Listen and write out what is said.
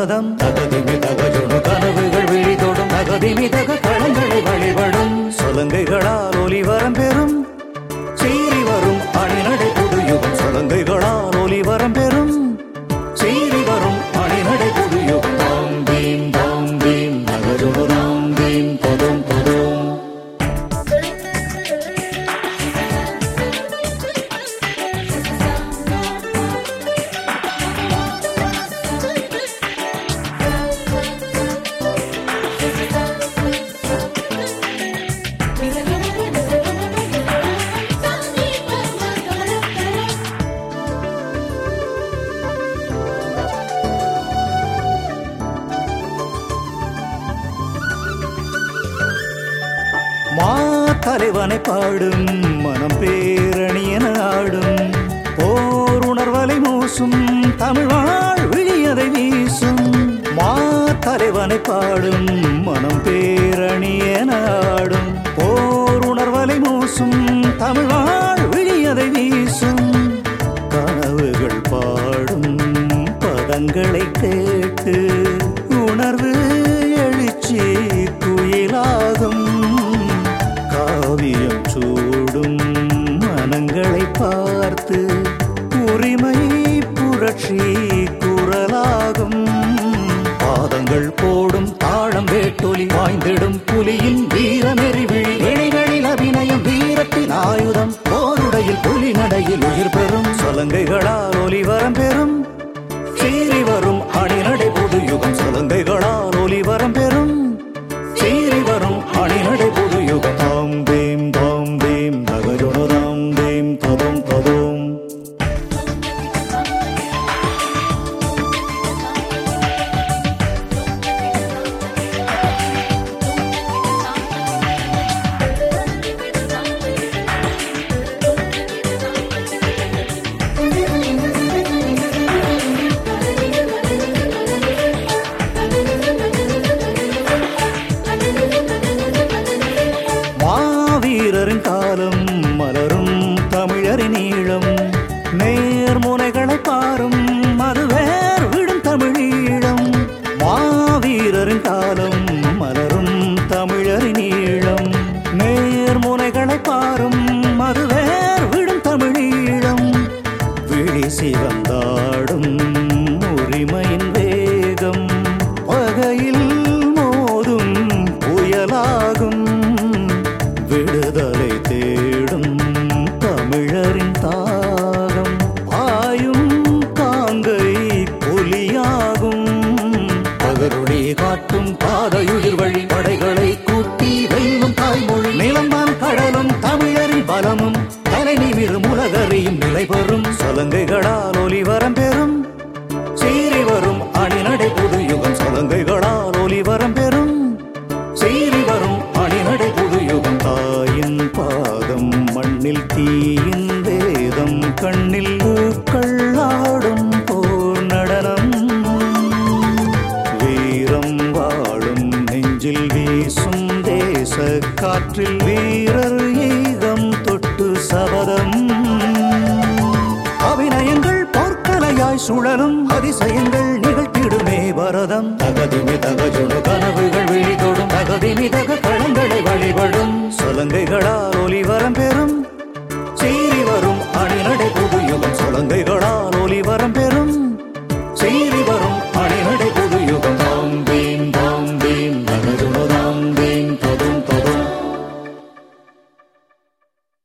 பரதம் தகதிமி தகஜொடு கனவுகள் விழிதோடும் தகதிமி தக களங்களை வழிபடும் சலங்கைகளால் ஒலிவரம் பெறும் சீறி வரும் அணிநடை புதுயுகம் சலங்கைகளால் ஒலிவரம் பெறும் சீறி வரும் அணிநடை புதுயுகம் தாம் தீம் தகஜொடு தாம் தீம் தொடும் தொடும் தலைவனை பாடும் மனம் பேரணியன ஆடும் போர் உணர்வலை மூசும் தமிழ் வாழ் விழியதை வீசும் தலைவனை பாடும் மனம் பேரணியன ஆடும் போர் உணர்வலை மூசும் தமிழ் வாழ் விழியதை வீசும் கனவுகள் பாடும் பதங்களை கேட்டு உணர்வு எழுச்சி குயிலாகும் காவியம் சூடும் மனங்களை பார்த்து உரிமை புரட்சி குரலாகும் பாதங்கள் போடும் தாளம் வேட்டொலி வாய்ந்திடும் புலியின் வீரமெறி விழி வெளிகளில் அபிநயம் வீரத்தின் ஆயுதம் போருடையில் புலி நடையில் உயிர் பெறும் சலங்கைகளால் ஒலிவரம் பெறும் சீறி வரும் அணிநடை புதுயுகம் சலங்கைகளால் ஒலிவரம் பெறும் சீறி வரும் அணிநடை புதுயுகம் தாம் தீம் தகஜொடு தாம் தீம் ததும் ததும் வீரரின் காலம் மலரும் தமிழரின் ஈழம் நேர்முனைகளை பாரும் மறுவேர் விடும் தமிழீழம் மாவீரரின் காலம் மலரும் தமிழரின் ஈழம் நேர்முனைகளை பாரும் மறுவேர் விடும் தமிழீழம் விழி சிவந்தாடும் உரிமையின் வேகம் வகையில் மோதும் புயலாகும் விடுதலை தேடும் தமிழரின் தாகம் ஆயும் காங்கை புலியாகும் பகருளி காட்டும் பாதையுயிர் வழி படைகளை கூட்டி வெல்லும் தாய்மொழி நிலம்பான் கடலும் தமிழரின் பலமும் தலை நிமிரும் உலகறியும் நிலை பெறும் சலங்கைகளால் ஒலிவரம் பெறும் சீறி வரும் அணிநடை புதுயுகம் சலங்கைகளால் ஒலிவரம் பெறும் சீறி வரும் அணிநடை புதுயுகம் தாயின் பாதம் மண்ணில் தீயின் வேதம் கண்ணில் பூக்கள் ஆடும் போர் நடனம் வீரம் வாழும் நெஞ்சில் வீசும் தேச காற்றில் வீரர் ஈகம் தொட்டு சபதம் அபிநயங்கள் போர்க்கலையாய் சுழலும் அதிசயங்கள் நிகழ்த்திடுமே பரதம் தகதிமி தக